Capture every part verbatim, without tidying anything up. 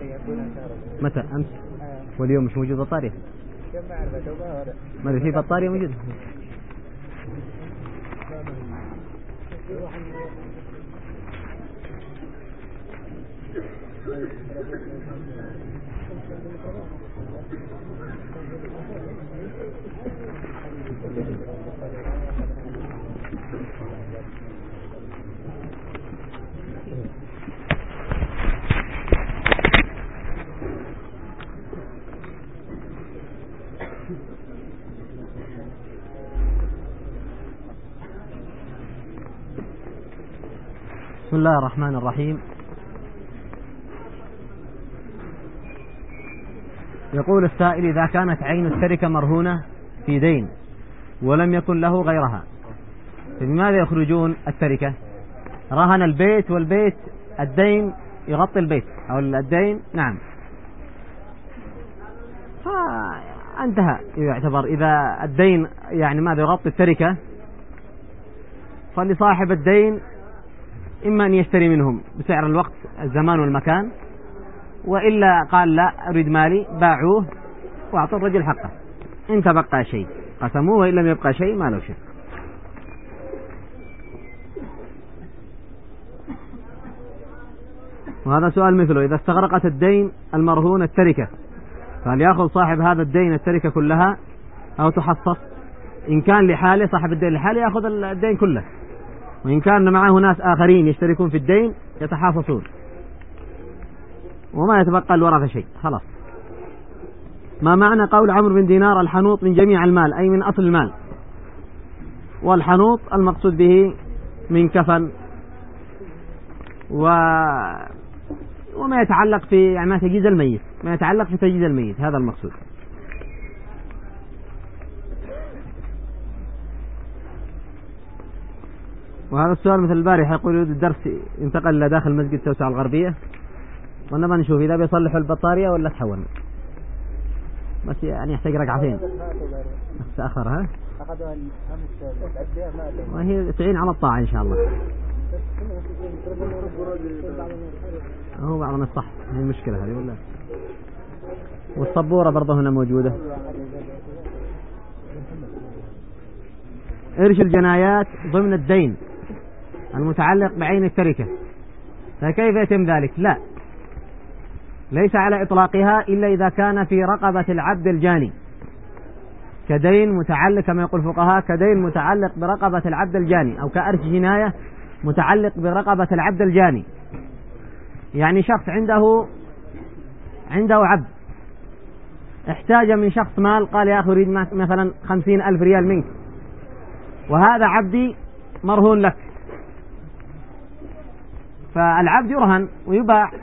متى أمس واليوم مش موجود بطارية؟ ما في بطارية موجودة. بسم الله الرحمن الرحيم. يقول السائل: إذا كانت عين التركة مرهونة في دين ولم يكن له غيرها فبماذا يخرجون التركة؟ رهن البيت والبيت الدين يغطي البيت أو الدين نعم فانتهى يعتبر. إذا الدين يعني ماذا يغطي التركة فلصاحب الدين إما أن يشتري منهم بسعر الوقت الزمان والمكان، وإلا قال لا أريد مالي، باعوه وأعطوا الرجل حقه. إن تبقى شيء قسموه وإن لم يبقى شيء ما له شيء. وهذا سؤال مثله: إذا استغرقت الدين المرهون التركة فهل يأخذ صاحب هذا الدين التركة كلها أو تحصص؟ إن كان لحاله صاحب الدين لحاله يأخذ الدين كله، وإن كان معه ناس آخرين يشتركون في الدين يتحافظون وما يتبقى الورثة شيء خلاص. ما معنى قول عمرو بن دينار: الحنوط من جميع المال، أي من أصل المال؟ والحنوط المقصود به من كفن و... وما يتعلق في يعني ما تجهيز الميت، ما يتعلق في تجهيز الميت، هذا المقصود. وهذا السؤال مثل البارحة، يقول يريد الدرس ينتقل إلى داخل مسجد توسعة الغربية، وإنما نشوف إذا بيصلحوا البطارية ولا تحول، بس يعني يحتاج ركعتين تأخرها وهي تعين على الطاعة إن شاء الله. هو بعضنا الصح، هي المشكلة هذه ولا؟ والصبورة برضه هنا موجودة. إرش الجنايات ضمن الدين المتعلق بعين التركة، فكيف يتم ذلك؟ لا، ليس على إطلاقها إلا إذا كان في رقبة العبد الجاني، كدين متعلق كما يقول الفقهاء كدين متعلق برقبة العبد الجاني، أو كأرش جناية متعلق برقبة العبد الجاني. يعني شخص عنده عنده عبد احتاج من شخص مال، قال يا أخي أريد مثلا خمسين ألف ريال منك، وهذا عبدي مرهون لك، فالعبد يرهن ويباع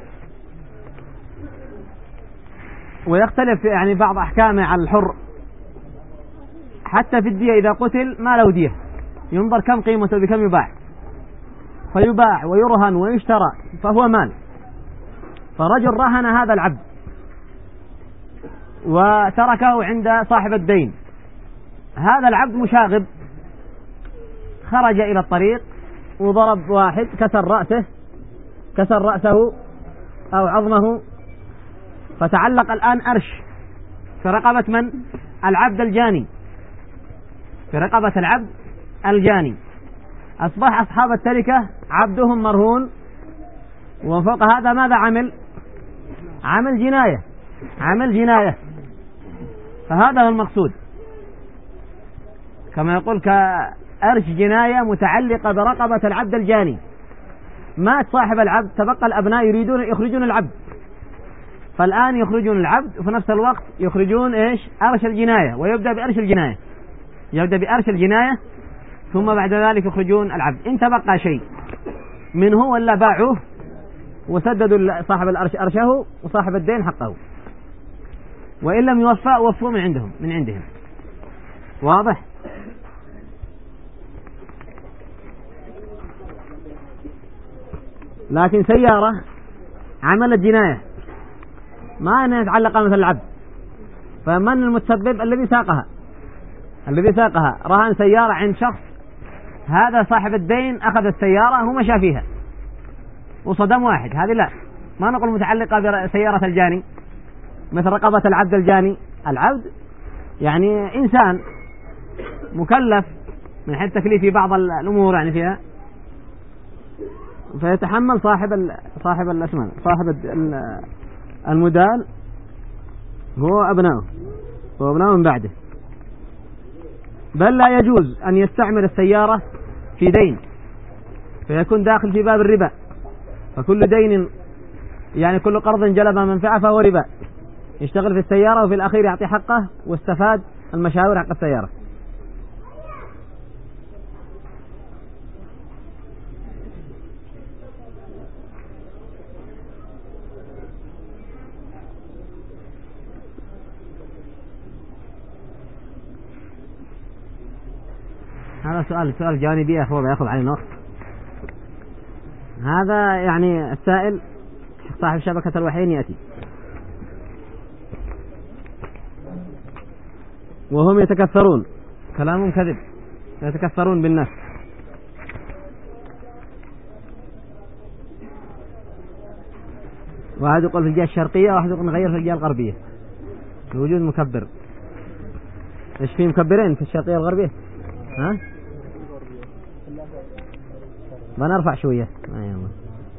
ويختلف يعني بعض أحكامه على الحر. حتى في الدية إذا قتل ما له دية، ينظر كم قيمته بكم يباع، فيباع ويرهن ويشترى فهو مال. فرجل رهن هذا العبد وتركه عند صاحب الدين، هذا العبد مشاغب، خرج إلى الطريق وضرب واحد كسر رأسه كسر رأسه أو عظمه، فتعلق الآن أرش في رقبة من؟ العبد الجاني، في رقبة العبد الجاني. أصبح أصحاب التركة عبدهم مرهون، وفوق هذا ماذا عمل؟ عمل جناية، عمل جناية. فهذا هو المقصود، كما يقول كأرش جناية متعلقة برقبة العبد الجاني. مات صاحب العبد، تبقى الأبناء يريدون يخرجون العبد، فالآن يخرجون العبد وفي نفس الوقت يخرجون إيش؟ أرش الجناية، ويبدأ بأرش الجناية، يبدأ بأرش الجناية ثم بعد ذلك يخرجون العبد. إن تبقى شيء منه ولا باعوه وسددوا صاحب الأرش أرشه وصاحب الدين حقه، وإن لم يوفى وفوا من عندهم من عندهم. واضح؟ لكن سيارة عملت جناية ما أنها تعلق مثل العبد، فمن المتسبب؟ الذي ساقها، الذي ساقها رهن سيارة عند شخص، هذا صاحب الدين أخذ السيارة ومشى فيها وصدم واحد، هذه لا، ما نقول متعلقة بسيارة الجاني مثل رقبة العبد الجاني. العبد يعني إنسان مكلف من حيث تكليف بعض الأمور يعني فيها، فيتحمل صاحب صاحب الأسمان صاحب المدال هو أبناؤه وأبناؤه من بعده. بل لا يجوز أن يستعمل السيارة في دين فيكون داخل في باب الربا، فكل دين يعني كل قرض جلب منفعة فهو ربا، يشتغل في السيارة وفي الأخير يعطي حقه واستفاد المشاور حق السيارة. هذا سؤال سؤال جانبي يا أخوة يأخذ علينا وقت. هذا يعني السائل صاحب شبكة الوحيين يأتي وهم يتكثرون، كلامهم كذب، يتكثرون بالناس. واحد يقول في الجهة الشرقية واحد يقول نغير في الجهة الغربية بوجود مكبر. ايش في مكبرين في الشرقية والغربية؟ ها بنرفع شوية أيوة.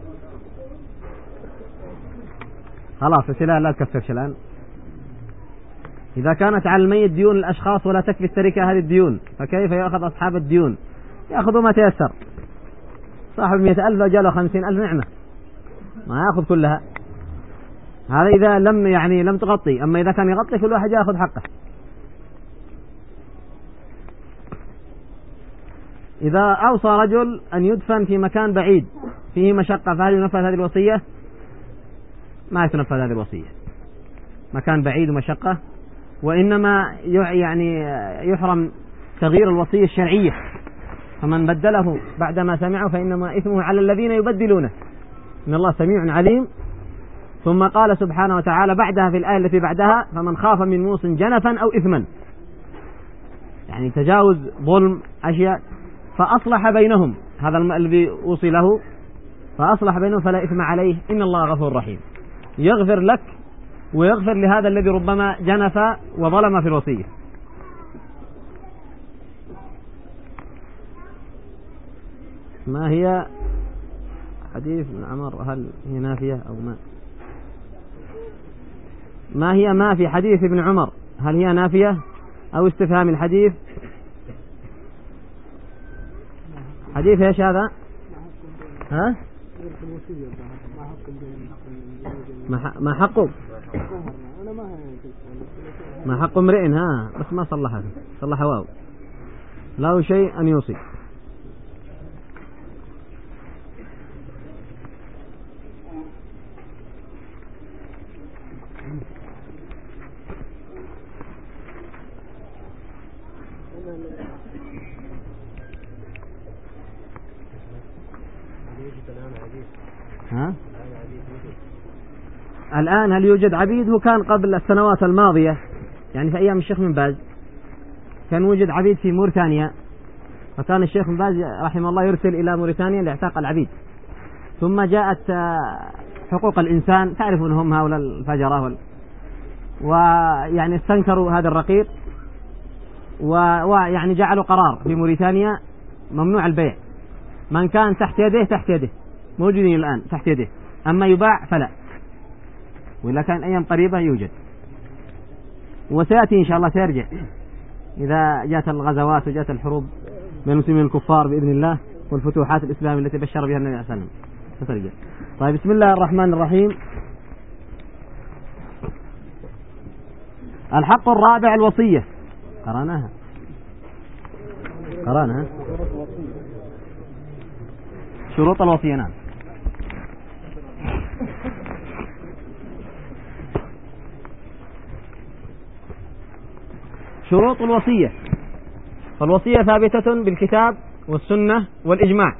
خلاص السلال لا تكفرش الآن. إذا كانت على الميت ديون الأشخاص ولا تكفي التركة هذه الديون فكيف يأخذ أصحاب الديون؟ يأخذوا ما تيسر. صاحب مئة ألف لو جاله خمسين ألف نعمة ما يأخذ كلها. هذا إذا لم يعني لم تغطي، أما إذا كان يغطي كل واحد يأخذ حقه. إذا أوصى رجل أن يدفن في مكان بعيد فيه مشقة فهل ينفذ هذه الوصية؟ ما يتنفذ هذه الوصية. مكان بعيد ومشقة، وإنما يعني يحرم تغيير الوصية الشرعية، فمن بدله بعدما سمعه فإنما إثمه على الذين يبدلونه، إن الله سميع عليم. ثم قال سبحانه وتعالى بعدها في الآية التي بعدها فمن خاف من موص جنفا أو إثما، يعني تجاوز ظلم أشياء فأصلح بينهم، هذا الذي أوصي له فأصلح بينهم فلا إثم عليه إن الله غفور رحيم، يغفر لك ويغفر لهذا الذي ربما جنف وظلم في الوصية. ما هي حديث ابن عمر هل هي نافية أو ما ما هي ما في حديث ابن عمر هل هي نافية أو استفهام الحديث؟ حديث ايش هذا؟ ها؟ ما حقه ما حق امرئ ها بس ما صلحها صلح واو له شيء أن يوصي. ها؟ الآن هل يوجد عبيد؟ هو كان قبل السنوات الماضية يعني في أيام الشيخ بن باز كان وجد عبيد في موريتانيا، فكان الشيخ بن باز رحمه الله يرسل إلى موريتانيا لاعتاق العبيد. ثم جاءت حقوق الإنسان، تعرفون هم هؤلاء الفجرة وال... ويعني استنكروا هذا الرقيق ويعني جعلوا قرار في موريتانيا ممنوع البيع، من كان تحت يده تحت يده موجودين الآن تحت يده، أما يباع فلا، وإلا كان أيام قريبة يوجد وسيأتي إن شاء الله سيرجع إذا جاءت الغزوات وجاءت الحروب بين المسلمين الكفار بإذن الله والفتوحات الإسلامية التي بشر بها النبي صلى الله عليه وسلم. طيب بسم الله الرحمن الرحيم. الحق الرابع الوصية، قرأناها قرأناها شروط الوصية. نعم. شروط الوصية، فالوصية ثابتة بالكتاب والسنة والإجماع.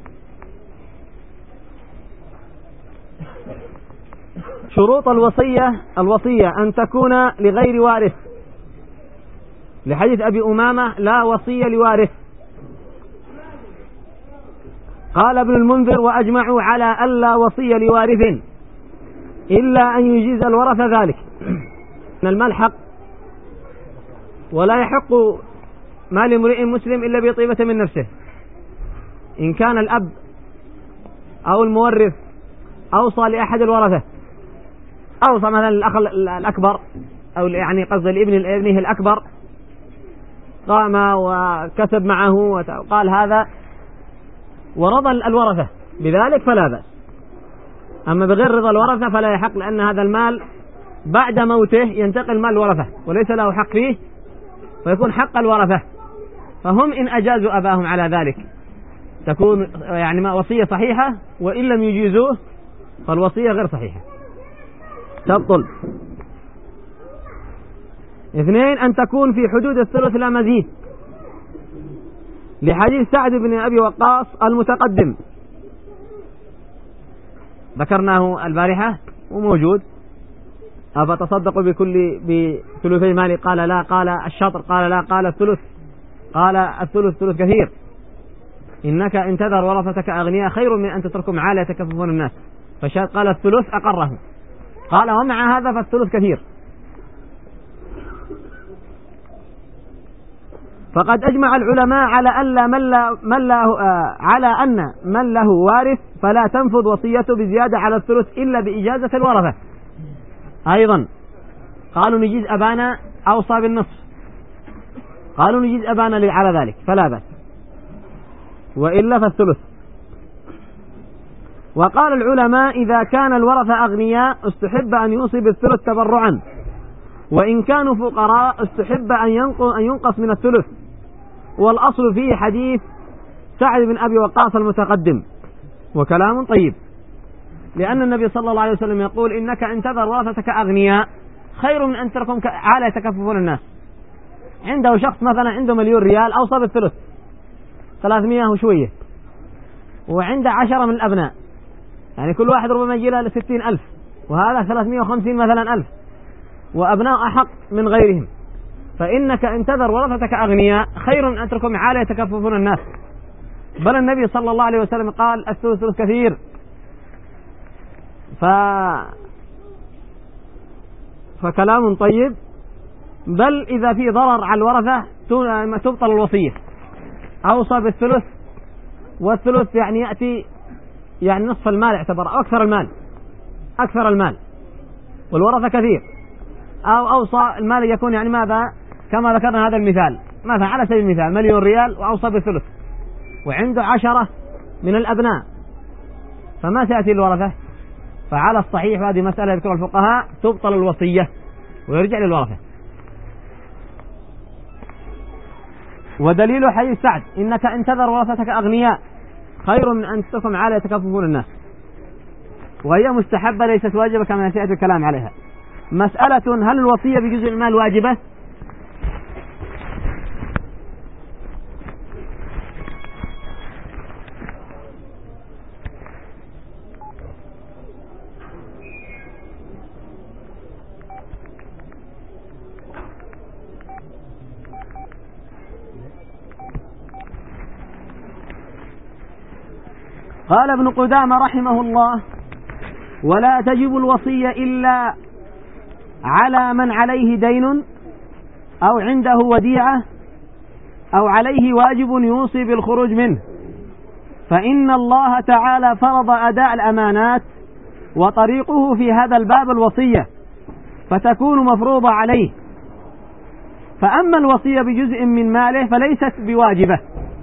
شروط الوصية الوصية أن تكون لغير وارث، لحديث أبي أمامة لا وصية لوارث. قال ابن المنذر وأجمعوا على ألا وصية لوارث، إلا أن يجيز الورثة ذلك، أن المال حق ولا يحق مال امرئ مسلم إلا بطيبة من نفسه. إن كان الأب أو المورث أوصى لأحد الورثة، أوصى مثلا الأخ الأكبر أو يعني قصد الابن ابنه الأكبر، قام وكتب معه وقال هذا ورضى الورثة بذلك فلا بأس. أما بغير رضا الورثة فلا يحق، لأن هذا المال بعد موته ينتقل مال الورثة وليس له حق فيه، فيكون حق الورثة. فهم إن أجازوا أباهم على ذلك تكون يعني ما وصية صحيحة، وإن لم يجيزوه فالوصية غير صحيحة تبطل. اثنين، أن تكون في حدود الثلث لا مزيد، لحديث سعد بن أبي وقاص المتقدم ذكرناه البارحة وموجود. أفتصدق بكل بثلثي مالي؟ قال لا. قال الشطر؟ قال لا. قال الثلث؟ قال الثلث ثلث كثير. إنك إن تذر ورثتك أغنياء خير من أن تتركهم عالة يتكففون الناس. فقال الثلث أقره. قال ومع هذا فالثلث كثير. فقد أجمع العلماء على أن من لا من له على أن من له وارث فلا تنفذ وصيته بزيادة على الثلث إلا بإجازة الورثة. أيضا قالوا نجيز أبانا أوصى بالنصف، قالوا نجيز أبانا على ذلك فلا بأس، وإلا فالثلث. وقال العلماء إذا كان الورثة أغنياء استحب أن يوصي بالثلث تبرعا، وإن كانوا فقراء استحب أن ينقص من الثلث. والأصل فيه حديث سعد بن أبي وقاص المتقدم، وكلام طيب، لأن النبي صلى الله عليه وسلم يقول إنك إن تذر ورثتك أغنياء خير من أن تركهم عالة يتكففون الناس. عنده شخص مثلا عنده مليون ريال أوصى بالثلث ثلاثمائة وشوية، وعنده عشرة من الأبناء، يعني كل واحد ربما يجي له ستين ألف، وهذا ثلاثمائة وخمسين مثلا ألف، وأبناء أحق من غيرهم. فإنك إن تذر ورثتك أغنياء خير من أن تركهم عالة يتكففون الناس. بل النبي صلى الله عليه وسلم قال الثلث ثلث كثير. ف... فكلام طيب. بل إذا في ضرر على الورثة تبطل الوصية. أوصى بالثلث، والثلث يعني يأتي يعني نصف المال اعتبر، أو أكثر المال أكثر المال والورثة كثير، أو أوصى المال يكون يعني ماذا كما ذكرنا هذا المثال، مثلا على سبيل المثال مليون ريال وأوصى بالثلث وعنده عشرة من الأبناء، فما سيأتي الورثة؟ فعلى الصحيح هذه مسألة يذكر الفقهاء تبطل الوصية ويرجع للورثة. ودليل حديث سعد إنك إن تذر ورثتك أغنياء خير من أن تتركهم عالة يتكففون الناس، وهي مستحبة ليست واجبة كما سيأتي الكلام عليها. مسألة هل الوصية بجزء المال واجبة؟ قال ابن قدامة رحمه الله: ولا تجب الوصية إلا على من عليه دين أو عنده وديعة أو عليه واجب يوصي بالخروج منه، فإن الله تعالى فرض أداء الأمانات، وطريقه في هذا الباب الوصية، فتكون مفروضة عليه. فأما الوصية بجزء من ماله فليست بواجبة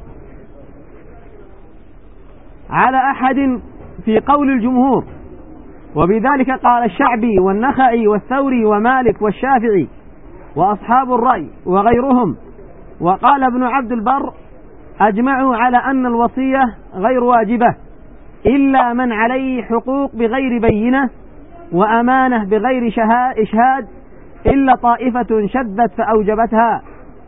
على أحد في قول الجمهور، وبذلك قال الشعبي والنخعي والثوري ومالك والشافعي وأصحاب الرأي وغيرهم. وقال ابن عبد البر: أجمعوا على أن الوصية غير واجبة إلا من عليه حقوق بغير بينة وأمانة بغير إشهاد، إلا طائفة شذت فأوجبتها.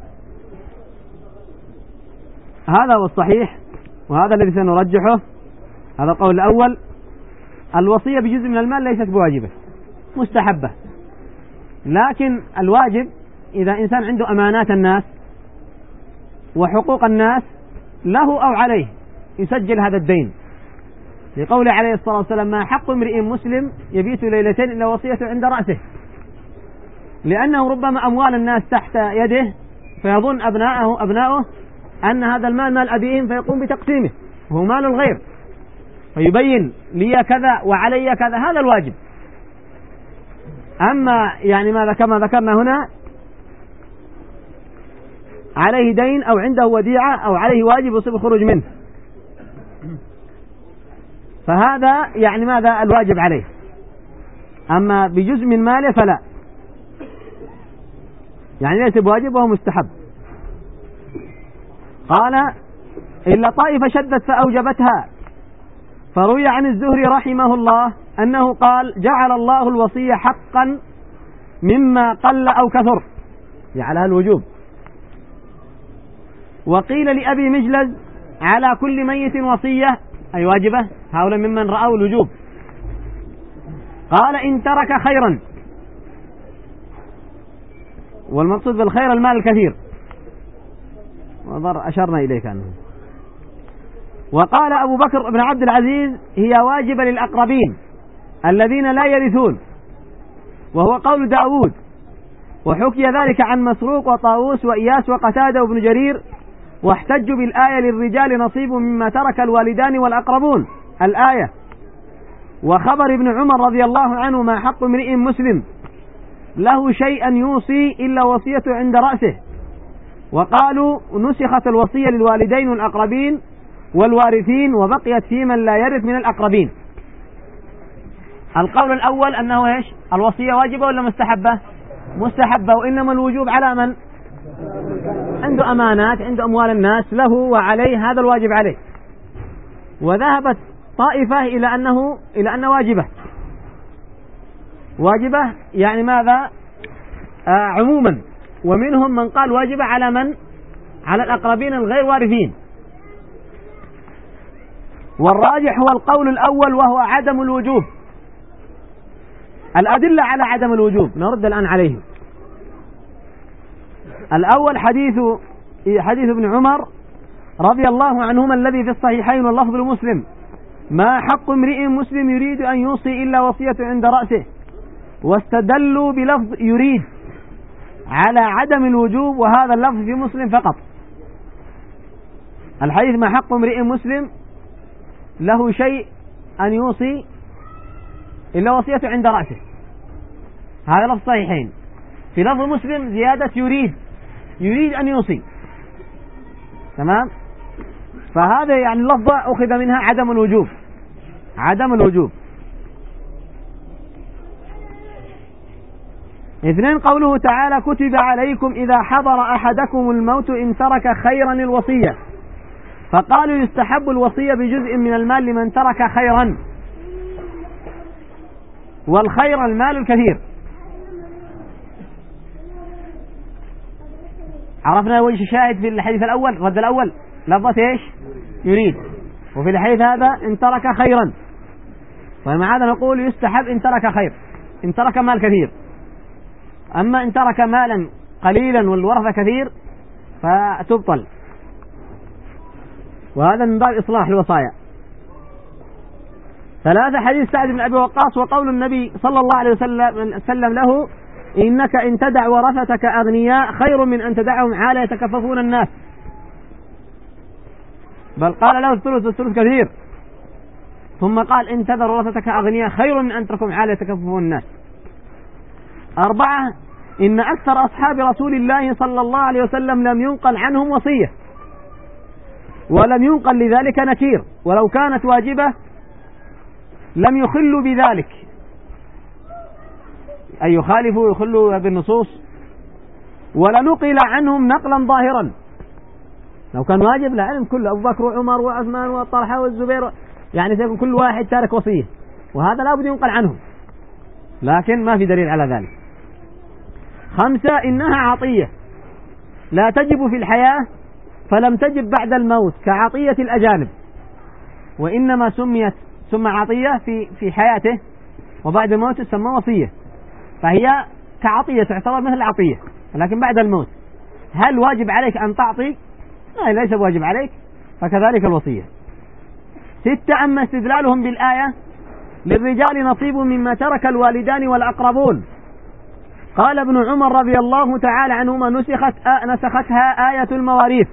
هذا هو الصحيح، وهذا الذي سنرجحه. هذا القول الأول: الوصية بجزء من المال ليست بواجبة، مستحبة. لكن الواجب إذا إنسان عنده أمانات الناس وحقوق الناس له أو عليه يسجل هذا الدين، لقول عليه الصلاة والسلام: ما حق امرئ مسلم يبيت ليلتين إلا وصية عند رأسه، لأنه ربما أموال الناس تحت يده فيظن أبناءه أبناؤه أن هذا المال مال أبيهم فيقوم بتقسيمه، وهو مال الغير، فيبين لي كذا وعلي كذا، هذا الواجب. أما يعني ماذا كما ذكرنا هنا عليه دين أو عنده وديعة أو عليه واجب يصيب الخروج منه، فهذا يعني ماذا الواجب عليه. أما بجزء من ماله فلا، يعني ليس بواجب وهو مستحب. قال: إلا طائفة شدت فأوجبتها. فروي عن الزهري رحمه الله أنه قال: جعل الله الوصية حقا مما قل أو كثر، جعلها الوجوب. وقيل لأبي مجلز: على كل ميت وصية، أي واجبة، هؤلاء ممن رأوا الوجوب. قال: إن ترك خيرا، والمقصود بالخير المال الكثير، وضر أشرنا إليه كان. وقال أبو بكر بن عبد العزيز: هي واجبة للأقربين الذين لا يرثون، وهو قول داود. وحكي ذلك عن مسروق وطاووس وإياس وقتادة وابن جرير، واحتجوا بالآية: للرجال نصيب مما ترك الوالدان والأقربون، الآية. وخبر ابن عمر رضي الله عنه: ما حق امرئ مسلم له شيئا يوصي إلا وصية عند رأسه. وقالوا: نسخت الوصية للوالدين والأقربين والوارثين، وبقيت في من لا يرث من الأقربين. القول الأول أنه إيش؟ الوصية واجبة ولا مستحبة؟ مستحبة، وإنما الوجوب على من عنده أمانات، عنده أموال الناس، له وعليه، هذا الواجب عليه. وذهبت طائفة إلى أنه إلى أنه واجبة واجبة يعني ماذا؟ آه عموما. ومنهم من قال واجبة على من؟ على الأقربين الغير وارثين. والراجح هو القول الأول، وهو عدم الوجوب. الأدلة على عدم الوجوب نرد الآن عليه. الأول حديث حديث ابن عمر رضي الله عنهما الذي في الصحيحين واللفظ لمسلم: ما حق امرئ مسلم يريد أن يوصي إلا وصية عند رأسه. واستدلوا بلفظ يريد على عدم الوجوب، وهذا اللفظ في مسلم فقط. الحديث: ما حق امرئ مسلم له شيء أن يوصي إلا وصية عند رأسه، هذا لفظ صحيحين. في لفظ مسلم زيادة يريد، يريد أن يوصي، تمام. فهذا يعني اللفظة أخذ منها عدم الوجوب، عدم الوجوب. اثنين، قوله تعالى: كتب عليكم إذا حضر أحدكم الموت إن ترك خيرا الوصية. فقالوا: يستحب الوصية بجزء من المال لمن ترك خيرا، والخير المال الكثير. عرفنا وجه الشاهد في الحديث الأول، الرد الأول لفظة إيش؟ يريد. وفي الحديث هذا إن ترك خيرا، ومع هذا نقول يستحب إن ترك خير، إن ترك مال كثير. أما إن ترك مالا قليلا والورثة كثير فتبطل، وهذا من باب إصلاح الوصايا. ثلاثة، حديث سعد بن أبي وقاص، وقول النبي صلى الله عليه وسلم له: إنك إن تدع ورثتك أغنياء خير من أن تدعهم عالة يتكففون الناس. بل قال له الثلث، والثلث كثير. ثم قال: إن تذر ورثتك أغنياء خير من أن تتركهم عالة يتكففون الناس. أربعة، إن أكثر أصحاب رسول الله صلى الله عليه وسلم لم ينقل عنهم وصية، ولم ينقل لذلك نكير، ولو كانت واجبة لم يخلوا بذلك، أي يخالفوا يخلوا بالنصوص، ولنقل عنهم نقلا ظاهرا. لو كان واجب لعلم كل أبو بكر وعمر وعثمان وطلحة والزبير، يعني سيكون كل واحد تارك وصية، وهذا لا بد ينقل عنهم، لكن ما في دليل على ذلك. خمسة، إنها عطية لا تجب في الحياة فلم تجب بعد الموت كعطية الأجانب، وإنما سميت ثم عطية في في حياته، وبعد الموت تسمى وصية، فهي كعطية تعتبر مثل العطية، لكن بعد الموت. هل واجب عليك أن تعطي؟ لا، ليس واجب عليك، فكذلك الوصية. ستة. أما استدلالهم بالآية للرجال نصيب مما ترك الوالدان والأقربون، قال ابن عمر رضي الله تعالى عنهما نسخت نسختها آية المواريث.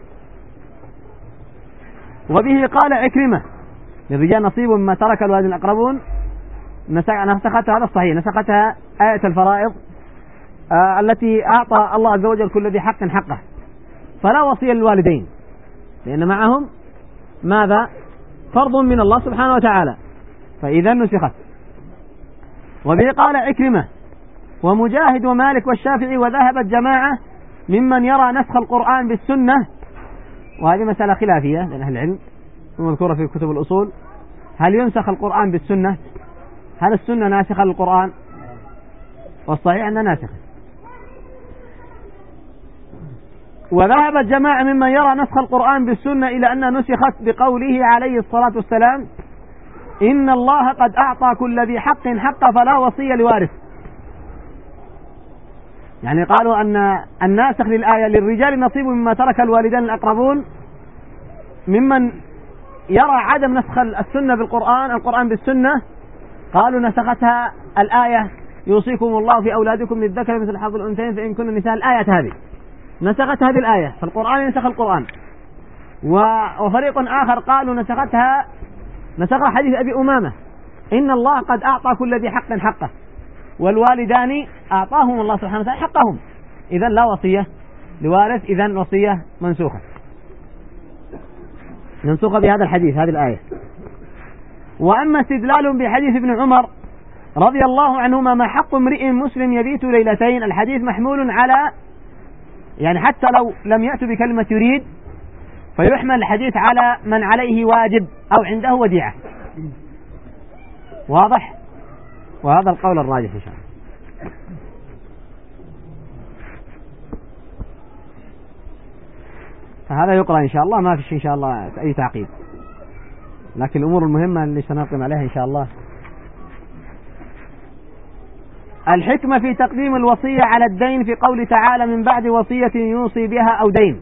وبه قال عكرمة للرجال نصيب مما ترك الوالدان والأقربون، نسختها، هذا الصحيح، نسختها آية الفرائض آه التي أعطى الله عز وجل كل ذي حق حقه، فلا وصية للوالدين لأن معهم ماذا؟ فرض من الله سبحانه وتعالى، فإذا نسخت. وبه قال عكرمة ومجاهد ومالك والشافعي وذهبت جماعة ممن يرى نسخ القرآن بالسنة، وهذه مسألة خلافية لأن أهل العلم مذكورة في كتب الأصول، هل ينسخ القرآن بالسنة؟ هل السنة ناسخة للقرآن؟ والصحيح أنها ناسخة. وذهبت جماعة ممن يرى نسخ القرآن بالسنة إلى أنها نسخت بقوله عليه الصلاة والسلام إن الله قد أعطى كل ذي حق حق فلا وصية لوارث. يعني قالوا أن الناسخ للآية للرجال نصيب مما ترك الوالدان الأقربون، ممن يرى عدم نسخ السنة بالقرآن القرآن بالسنة قالوا نسختها الآية يوصيكم الله في أولادكم للذكر مثل حظ الأنثيين فإن كن النساء، الآية هذه نسخت هذه الآية، فالقرآن نسخ القرآن. وفريق آخر قالوا نسختها نسخ حديث أبي أمامة إن الله قد أعطى كل ذي حق حقه والوالدان أعطاهم الله سبحانه وتعالى حقهم، إذن لا وصية لوارث، إذن وصية منسوخة منسوخة بهذا الحديث هذه الآية. وأما استدلال بحديث ابن عمر رضي الله عنهما ما حق امرئ مسلم يبيت ليلتين، الحديث محمول على يعني حتى لو لم يأتوا بكلمة يريد فيحمل الحديث على من عليه واجب أو عنده وديعة، واضح؟ وهذا القول الراجح إن شاء الله. فهذا يقرأ إن شاء الله، ما فيش إن شاء الله أي تعقيد، لكن الأمور المهمة اللي سنقيم عليها إن شاء الله. الحكمة في تقديم الوصية على الدين في قول تعالى من بعد وصية يوصي بها أو دين.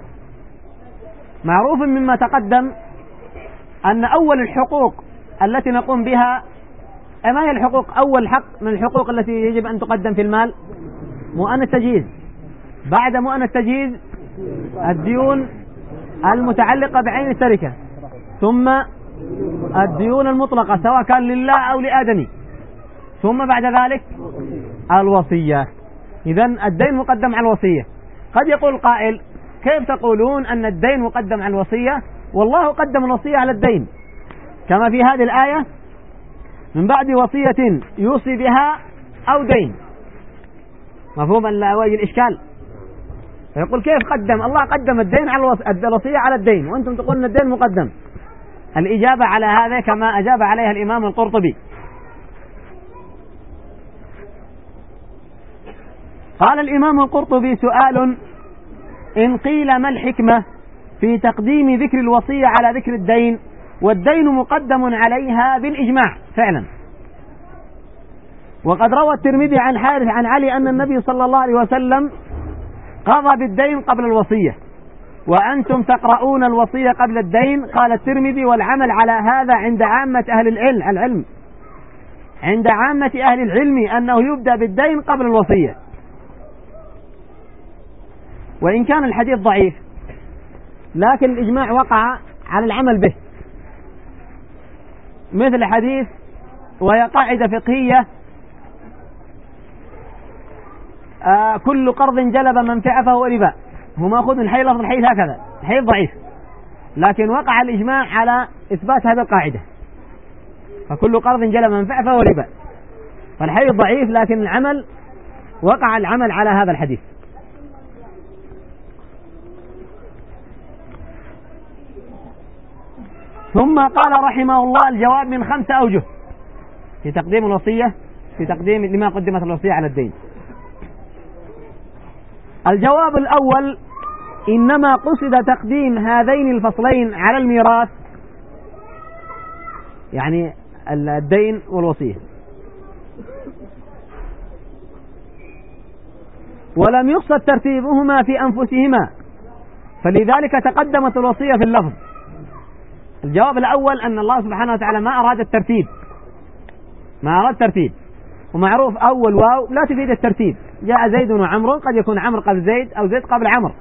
معروف مما تقدم أن أول الحقوق التي نقوم بها، ما هي الحقوق؟ أول حق من الحقوق التي يجب أن تقدم في المال مؤن التجهيز، بعد مؤن التجهيز الديون المتعلقة بعين التركة، ثم الديون المطلقة سواء كان لله أو لآدمي، ثم بعد ذلك الوصية. إذن الدين مقدم على الوصية. قد يقول قائل كيف تقولون أن الدين مقدم على الوصية والله قدم الوصية على الدين كما في هذه الآية من بعد وصية يوصي بها أو دين؟ مفهوم الإشكال؟ فيقول كيف قدم الله قدم الدين على الوصية على الدين وأنتم تقولون الدين مقدم؟ الإجابة على هذا كما أجاب عليها الإمام القرطبي، قال الإمام القرطبي سؤال إن قيل ما الحكمة في تقديم ذكر الوصية على ذكر الدين والدين مقدم عليها بالإجماع فعلا. وقد روى الترمذي عن حارث عن علي أن النبي صلى الله عليه وسلم قضى بالدين قبل الوصية وأنتم تقرؤون الوصية قبل الدين. قال الترمذي والعمل على هذا عند عامة أهل العلم العلم عند عامة أهل العلم أنه يبدأ بالدين قبل الوصية، وإن كان الحديث ضعيف لكن الإجماع وقع على العمل به، مثل حديث وهي قاعدة فقهية آه كل قرض جلب منفعة فهو ربا، هو مأخوذ من حي لفظ الحديث هكذا، الحديث ضعيف لكن وقع الإجماع على إثبات هذه القاعدة، فكل قرض جلب منفعة فهو ربا، فالحديث ضعيف لكن العمل وقع العمل على هذا الحديث. ثم قال رحمه الله الجواب من خمسة أوجه في تقديم الوصية في تقديم لما قدمت الوصية على الدين. الجواب الأول إنما قصد تقديم هذين الفصلين على الميراث، يعني الدين والوصية، ولم يقصد ترتيبهما في أنفسهما، فلذلك تقدمت الوصية في اللفظ الجواب الأول أن الله سبحانه وتعالى ما أراد الترتيب، ما أراد الترتيب، ومعروف أول واو لا تفيد الترتيب. جاء زيد وعمر، قد يكون عمر قبل زيد أو زيد قبل عمر.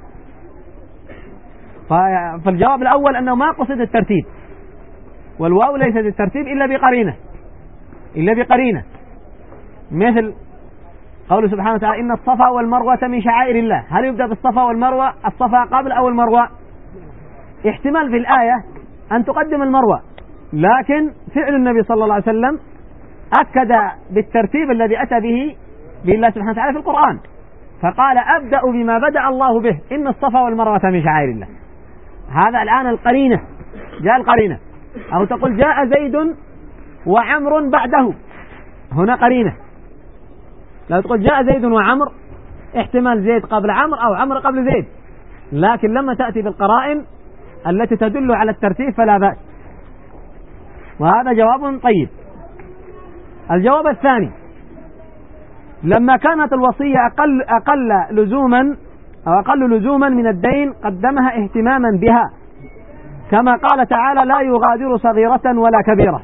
فالجواب الأول أنه ما قصد الترتيب، والواو ليست الترتيب إلا بقرينة، إلا بقرينة، مثل قوله سبحانه وتعالى إن الصفا والمروة من شعائر الله. هل يبدأ بالصفا والمروة الصفا قبل أو المروة؟ احتمال في الآية أن تقدم المروة، لكن فعل النبي صلى الله عليه وسلم أكد بالترتيب الذي أتى به بالله سبحانه وتعالى في القرآن، فقال أبدأ بما بدأ الله به إن الصفا والمروة من شعائر الله. هذا الآن القرينة، جاء القرينة، أو تقول جاء زيد وعمر بعده، هنا قرينة. لو تقول جاء زيد وعمر احتمال زيد قبل عمر أو عمر قبل زيد، لكن لما تأتي بالقرائن التي تدل على الترتيب فلا بأس، وهذا جواب طيب. الجواب الثاني، لما كانت الوصية أقل, أقل لزوما أو أقل لزوما من الدين قدمها اهتماما بها، كما قال تعالى لا يغادر صغيرة ولا كبيرة،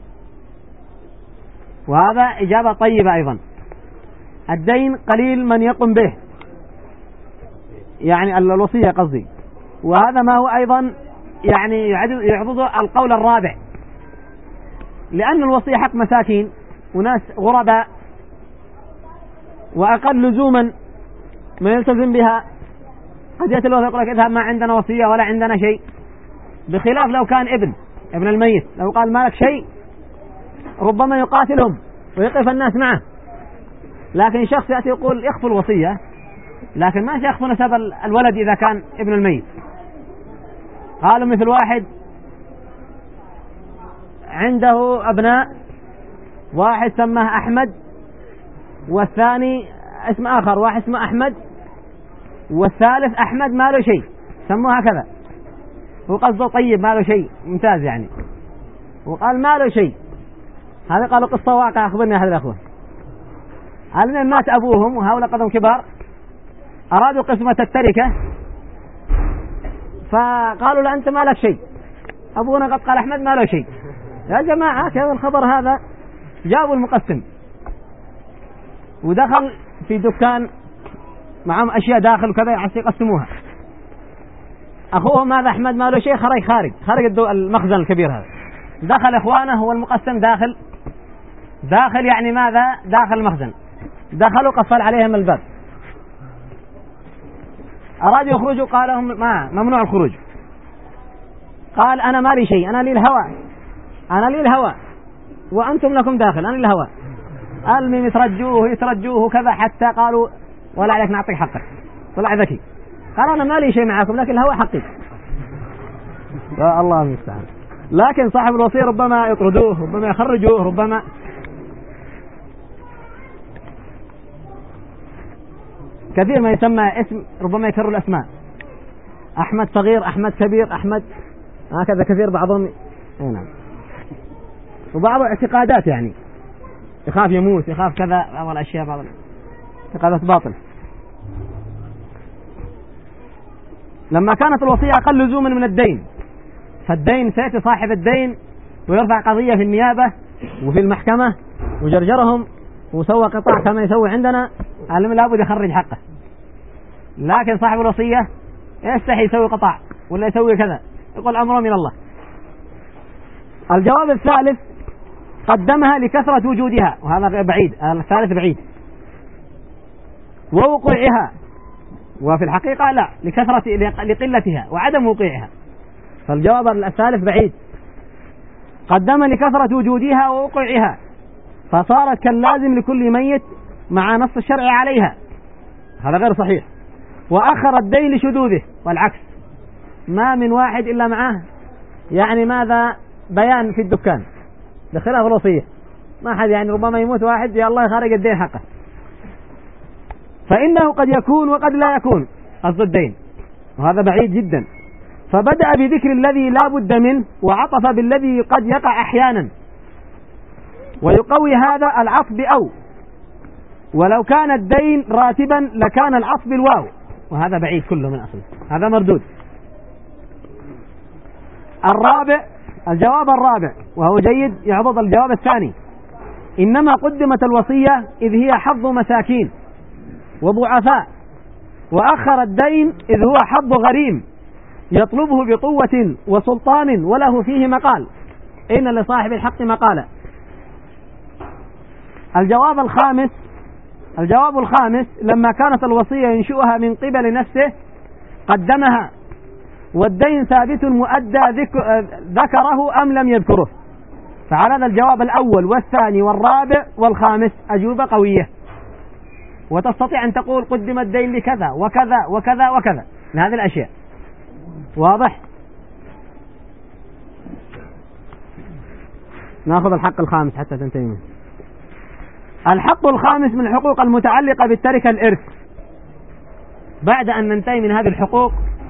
وهذا إجابة طيبة أيضا. الدين قليل من يقوم به، يعني الوصية قصدي، وهذا ما هو أيضا يعني يعضد القول الرابع، لأن الوصية حق مساكين وناس غرباء وأقل لزوما ما يلتزم بها. قد يأتي الوصية يقول لك اذهب ما عندنا وصية ولا عندنا شيء، بخلاف لو كان ابن ابن الميت، لو قال ما لك شيء ربما يقاتلهم ويقف الناس معه، لكن شخص يأتي يقول يخفوا الوصية، لكن ما يخفوا نسب الولد إذا كان ابن الميت. قالوا مثل واحد عنده أبناء، واحد سماه أحمد والثاني اسم آخر، واحد اسمه أحمد والثالث أحمد ما له شيء، سموه هكذا، وقصده طيب ما له شيء ممتاز يعني، وقال ما له شيء. هذا قالوا قصة واقع، أخبرني أحد الأخوة، هل مات أبوهم وهؤلاء قدم كبار أرادوا قسمة التركة، فقالوا له أنت ما لك شيء، أبونا قد قال أحمد ما له شيء. يا جماعة كيف الخبر هذا؟ جابوا المقسم ودخل في دكان معهم أشياء داخل وكذا يعسي يقسموها، أخوه ماذا أحمد ما له شيء، خرج خارج خارج المخزن الكبير هذا، دخل إخوانه والمقسم داخل داخل يعني ماذا داخل المخزن، دخلوا قفل عليهم الباب، أرادوا يخرجوا قال لهم ما ممنوع الخروج، قال أنا ما لي شيء، أنا لي الهوى، أنا لي الهوى وأنتم لكم داخل، أنا لي الهوى. المهم يترجوه يترجوه كذا حتى قالوا ولا عليك نعطيك حقك، طلع ذكي قال أنا ما لي شيء معكم لكن الهوى حقي. يا الله المستعان. لكن صاحب الوصية ربما يطردوه، ربما يخرجوه، ربما كثير ما يسمى اسم، ربما يكرر الأسماء، أحمد صغير، أحمد كبير، أحمد هكذا كثير بعضهم. نعم. وبعض اعتقادات يعني يخاف يموت، يخاف كذا، بعض الأشياء بعض اعتقادات باطل. لما كانت الوصية أقل لزوما من الدين، فالدين سيأتي صاحب الدين ويرفع قضية في النيابة وفي المحكمة وجرجرهم وسوى قطاع كما يسوي عندنا، علم لابد يخرج حقه. لكن صاحب الوصية يستحي يسوي قطاع ولا يسوي كذا، يقول أمرهم إلى الله. الجواب الثالث قدمها لكثرة وجودها، وهذا بعيد، الثالث بعيد، ووقوعها، وفي الحقيقة لا، لكثرة لقلتها وعدم وقوعها، فالجواب الثالث بعيد. قدم لكثرة وجودها ووقوعها، فصارت كاللازم لكل ميت مع نص الشرع عليها، هذا غير صحيح. وأخر الدين لشذوذه، والعكس، ما من واحد إلا معه يعني ماذا بيان في الدكان، بخلاف الوصية ما حد يعني ربما يموت واحد يا الله يخرج الدين حقه، فإنه قد يكون وقد لا يكون قصد الدين، وهذا بعيد جدا. فبدأ بذكر الذي لا بد منه وعطف بالذي قد يقع أحيانا، ويقوي هذا العطف بأو، ولو كان الدين راتبا لكان العطف بالواو، وهذا بعيد كله من أصله، هذا مردود. الرابع الجواب الرابع وهو جيد يعضد الجواب الثاني: إنما قدمت الوصية إذ هي حظ مساكين وضعفاء، وأخر الدين إذ هو حظ غريم يطلبه بقوة وسلطان وله فيه مقال. إن لصاحب الحق مقالا. الجواب الخامس الجواب الخامس لما كانت الوصية ينشئها من قبل نفسه قدمها، والدين ثابت مؤدى ذكره أم لم يذكره. فعلى هذا الجواب الأول والثاني والرابع والخامس أجوبة قوية، وتستطيع أن تقول قدم الدين لكذا وكذا وكذا وكذا من هذه الأشياء. واضح؟ نأخذ الحق الخامس حتى تنتهي منه. الحق الخامس من الحقوق المتعلقة بالتركة الإرث. بعد أن ننتهي من هذه الحقوق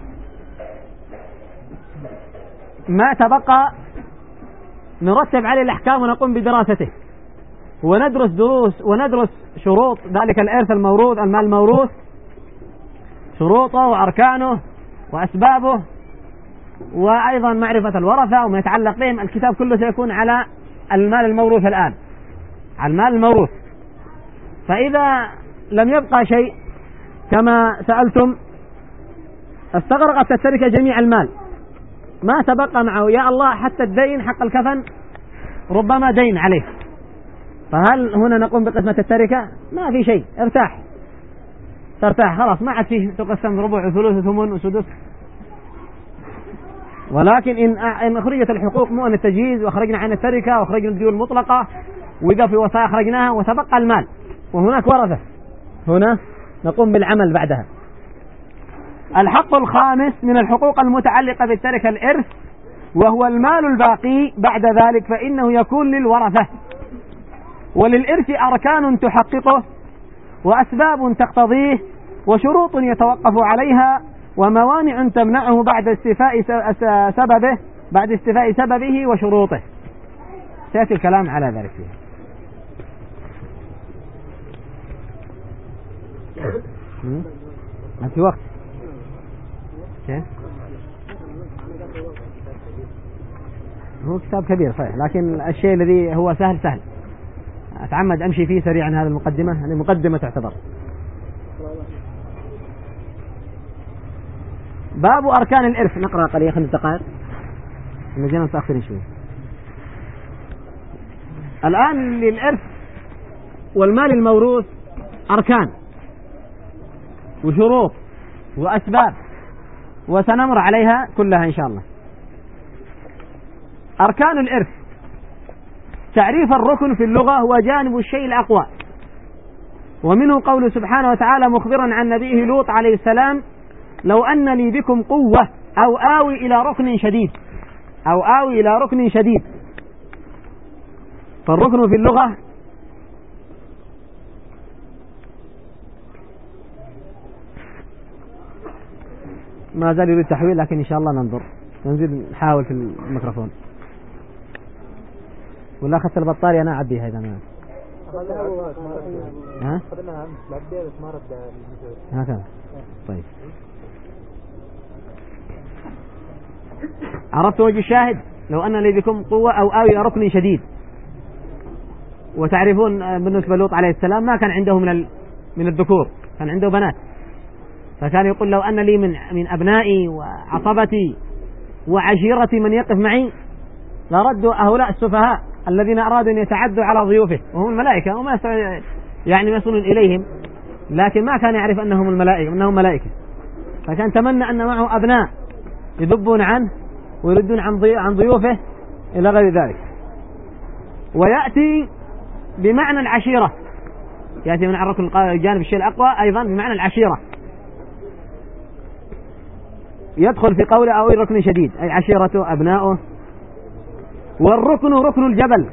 ما تبقى نرتب عليه الأحكام ونقوم بدراسته وندرس دروس وندرس شروط ذلك الإرث الموروث، المال الموروث، شروطه وأركانه وأسبابه، وأيضا معرفة الورثة وما يتعلق بهم. الكتاب كله سيكون على المال الموروث الآن، على المال الموروث. فإذا لم يبقى شيء كما سألتم استغرقت التركة جميع المال، ما تبقى معه يا الله حتى الدين حق الكفن ربما دين عليه، فهل هنا نقوم بقسمة التركة؟ ما في شيء، ارتاح ترتاح خلاص، ما عاد فيه تقسم ربع وثلث وثمن وسدس. ولكن إن إن أخرجت الحقوق مؤن التجهيز وأخرجنا عن التركة وأخرجنا الديون المطلقة وإذا في وصايا أخرجناها وتبقى المال وهناك ورثة، هنا نقوم بالعمل بعدها. الحق الخامس من الحقوق المتعلقة بالتركة الإرث، وهو المال الباقي بعد ذلك، فإنه يكون للورثة، وللإرث أركان تحققه وأسباب تقتضيه وشروط يتوقف عليها وموانع تمنعه بعد استيفاء سببه بعد استيفاء سببه وشروطه. سيأتي الكلام على ذلك فيه. ما في وقت. كيف؟ هو كتاب كبير صحيح، لكن الشيء الذي هو سهل سهل أتعمد أمشي فيه سريعا. هذه المقدمة يعني مقدمة تعتبر. باب أركان الإرث. نقرأ قليلا خمس دقائق نجينا متأخرين شوي. الآن للإرث والمال الموروث أركان وشروط وأسباب، وسنمر عليها كلها إن شاء الله. أركان الإرث. تعريف الركن في اللغة هو جانب الشيء الأقوى، ومنه قول سبحانه وتعالى مخبرا عن نبيه لوط عليه السلام: لو أن لي بكم قوة أو آوي إلى ركن شديد أو آوي إلى ركن شديد. فالركن في اللغة ما زال يريد تحويل، لكن إن شاء الله ننظر ننزل نحاول في الميكروفون. ولا أخذت البطارية أنا أعبيها إذا ما ها هكذا. طيب عرفت وجه الشاهد؟ لو أن لي بكم قوة أو آوي إلى ركن شديد. وتعرفون بالنسبة لوط عليه السلام ما كان عنده من من الذكور، كان عنده بنات، فكان يقول لو أن لي من من أبنائي وعصبتي وعشيرتي من يقف معي لردوا هؤلاء السفهاء الذين أرادوا أن يتعدوا على ضيوفه وهم الملائكة، وما يعني يصلون إليهم، لكن ما كان يعرف أنهم الملائكة أنهم ملائكة، فكان تمنى أن معه أبناء يذبون عنه ويردون عن ضيوفه إلى غير ذلك. ويأتي بمعنى العشيرة، يأتي من الركن جانب الشيء الأقوى أيضا بمعنى العشيرة، يدخل في قوله أو ركن شديد أي عشيرته أبناؤه. والركن ركن الجبل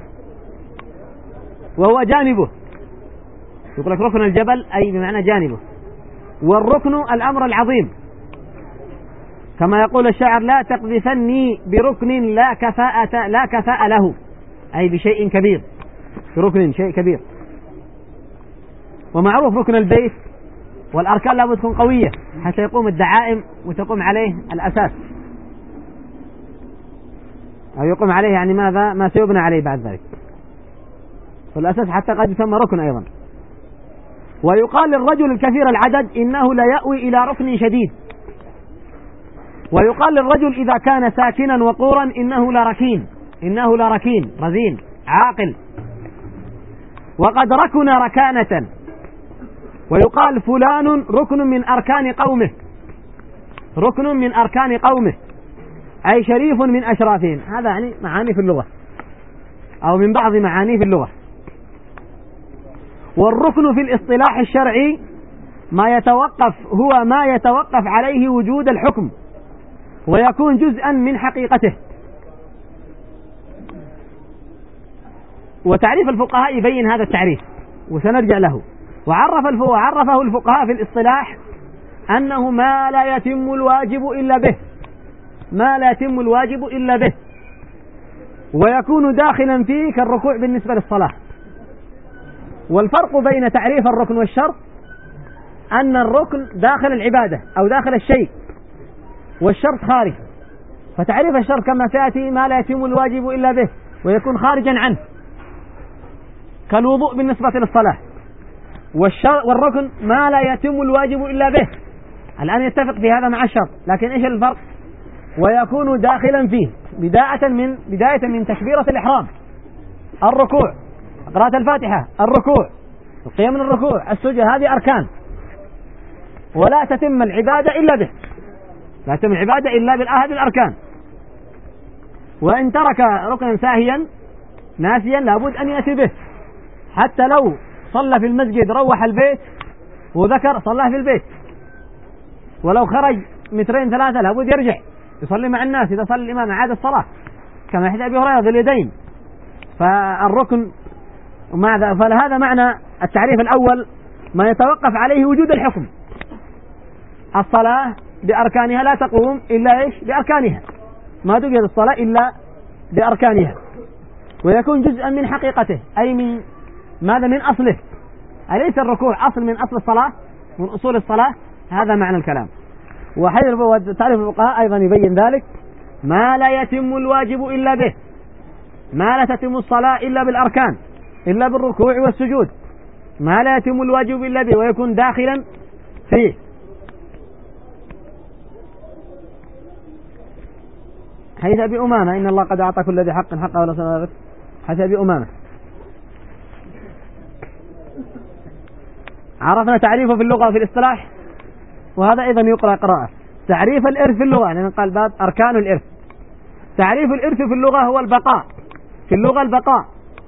وهو جانبه، يقول لك ركن الجبل أي بمعنى جانبه. والركن الأمر العظيم، كما يقول الشاعر: لا تقذفني بركن لا كفاءة لا كفاء له، أي بشيء كبير، بركن شيء كبير. ومعروف ركن البيت والأركان لابد تكون قوية حتى يقوم الدعائم وتقوم عليه الأساس. أو يقوم عليه يعني ماذا ما سيبنى عليه بعد ذلك. والأساس حتى قد يسمى ركن أيضا. ويقال للرجل الكثير العدد إنه لا يأوي إلى ركن شديد. ويقال للرجل إذا كان ساكنا وقورا إنه لركين، إنه لركين رزين عاقل. وقد ركن ركانة. ويقال فلان ركن من أركان قومه، ركن من أركان قومه أي شريف من أشرافهم. هذا يعني معاني في اللغة أو من بعض معاني في اللغة. والركن في الاصطلاح الشرعي ما يتوقف هو ما يتوقف عليه وجود الحكم ويكون جزءا من حقيقته. وتعريف الفقهاء يبين هذا التعريف وسنرجع له. وعرف وعرفه الفقهاء في الاصطلاح أنه ما لا يتم الواجب إلا به، ما لا يتم الواجب إلا به، ويكون داخلا فيه كالركوع بالنسبة للصلاة. والفرق بين تعريف الركن والشرط أن الركن داخل العبادة أو داخل الشيء، والشرط خارج. فتعريف الشرط كما سيأتي ما لا يتم الواجب إلا به ويكون خارجا عنه كالوضوء بالنسبة للصلاة. والركن ما لا يتم الواجب إلا به. الآن يتفق في هذا مع الشرط، لكن إيش الفرق؟ ويكون داخلا فيه بداية من بداية من تكبيرة الإحرام، الركوع، قراءة الفاتحة، الركوع، القيام من الركوع، السجود، هذه أركان ولا تتم العبادة إلا به، لا تتم العبادة إلا بالأهل الأركان. وإن ترك ركنا ساهيا ناسيا لابد أن يأتي به، حتى لو صلى في المسجد روح البيت وذكر صلاه في البيت، ولو خرج مترين ثلاثة لابد يرجع يصلي مع الناس إذا صلى الإمام عاد الصلاة كما حديث أبي هريرة ذي اليدين. فالركن ماذا؟ فهذا معنى التعريف الأول ما يتوقف عليه وجود الحكم. الصلاة بأركانها لا تقوم إلا إيش؟ بأركانها، ما توجد الصلاة إلا بأركانها، ويكون جزءا من حقيقته أي من ماذا؟ من أصله. أليس الركوع أصل من أصل الصلاة، من أصول الصلاة؟ هذا معنى الكلام. وتعريف الفقهاء أيضا يبين ذلك ما لا يتم الواجب إلا به، ما لا تتم الصلاة إلا بالأركان، إلا بالركوع والسجود، ما لا يتم الواجب إلا به ويكون داخلا فيه. حديث أبي أمامة إن الله قد أعطى كل ذي حق حقه ولا سنة. حديث أبي أمامة عرفنا تعريفه في اللغة وفي الاصطلاح، وهذا أيضا يقرأ قراءة. تعريف الإرث في اللغة لأن قال باب أركان الإرث. تعريف الإرث في اللغة هو البقاء، في اللغة البقاء،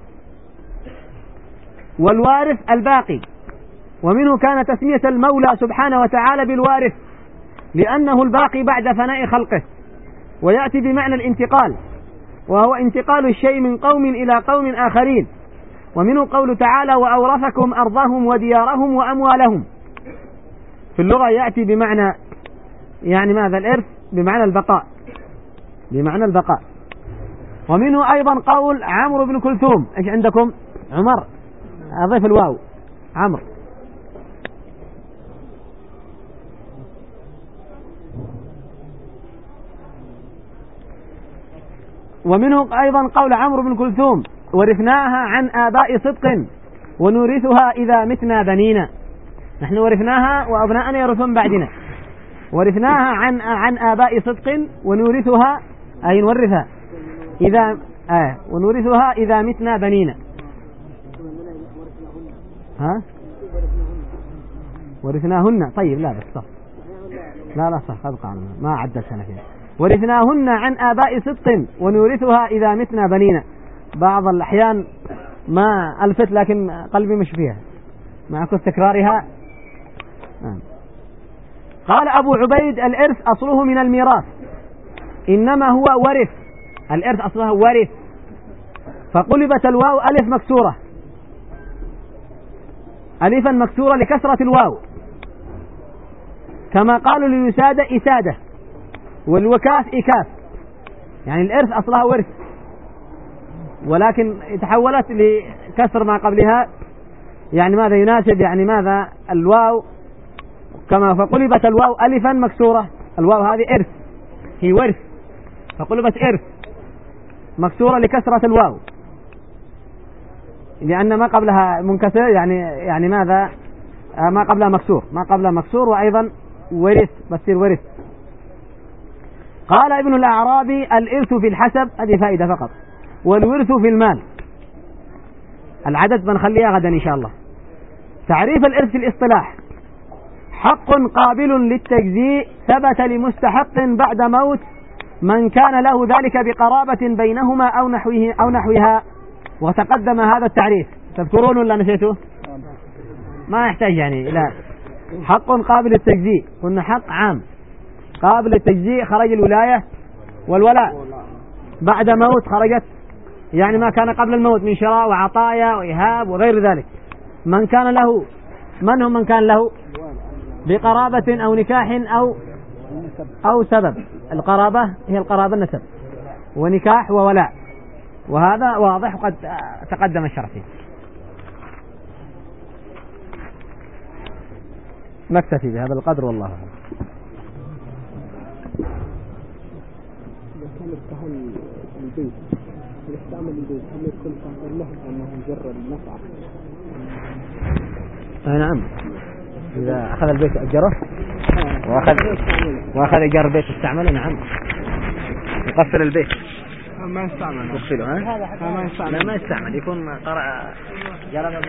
والوارث الباقي. ومنه كان تسمية المولى سبحانه وتعالى بالوارث لأنه الباقي بعد فناء خلقه، ويأتي بمعنى الانتقال، وهو انتقال الشيء من قوم إلى قوم آخرين. ومنه قول تعالى وأورثكم أرضهم وديارهم وأموالهم. في اللغة يأتي بمعنى يعني ماذا؟ الإرث بمعنى البقاء، بمعنى البقاء. ومنه أيضا قول عمرو بن كلثوم. إيش عندكم؟ عمر، أضيف الواو عمرو. ومنه أيضا قول عمرو بن كلثوم ورثناها عن آباء صدق ونورثها إذا متنا بنينا. نحن ورثناها وأبناءنا يرثون بعدنا. ورثناها عن عن آباء صدق ونورثها أي نورثها إذا آه ونورثها إذا متنا بنينا. ها؟ ورثناهن. طيب لا بس صح. لا لا صح أبقى ما عدت أنا فيها. ورثناهن عن آباء صدق ونورثها إذا متنا بنينا. بعض الأحيان ما ألفت لكن قلبي مش فيها مع كثرة تكرارها. آه. قال أبو عبيد الإرث أصله من الميراث إنما هو ورث. الإرث أصله ورث، فقلبت الواو ألف مكسورة، ألفا مكسورة لكسرة الواو، كما قالوا ليساد إسادة والوكاس إكاس. يعني الإرث أصلها ورث ولكن تحولت لكسر ما قبلها، يعني ماذا يناسب يعني ماذا الواو كما فقلبت الواو ألفا مكسورة. الواو هذه إرث، هي ورث فقلبت إرث. مكسورة لكسرة الواو، لأن ما قبلها منكسر، يعني يعني ماذا؟ ما قبلها مكسور، ما قبلها مكسور، وأيضا ورث بتصير ورث. قال ابن الأعرابي: الإرث في الحسب، هذه فائدة فقط، والورث في المال. العدد بنخليها غدا إن شاء الله. تعريف الإرث في الاصطلاح: حق قابل للتجزيء ثبت لمستحق بعد موت من كان له ذلك بقرابة بينهما أو نحوه أو نحوها. وتقدم هذا التعريف، تذكرون ولا نسيته؟ ما يحتاج يعني إلى حق قابل للتجزيء، قلنا حق عام قابل للتجزيء، خرج الولاية والولاء، بعد موت خرجت يعني ما كان قبل الموت من شراء وعطايا وإهاب وغير ذلك. من كان له، من هم من كان له؟ بقرابة أو نكاح أو أو سبب. القرابة هي القرابة النسب، ونكاح وولاء، وهذا واضح قد تقدم الشرح فيه. نكتفي بهذا القدر والله أعلم. البيت الاستعمال البيت هل يكون قادر له أنه يجرب النفع؟ أي نعم، إذا أخذ البيت أجره وأخذ وأخذ إيجار البيت استعمله، نعم يقفل البيت ما يستعمل، يقفله. ها ما يستعمل، لا ما يستعمل، يكون قرأ جرب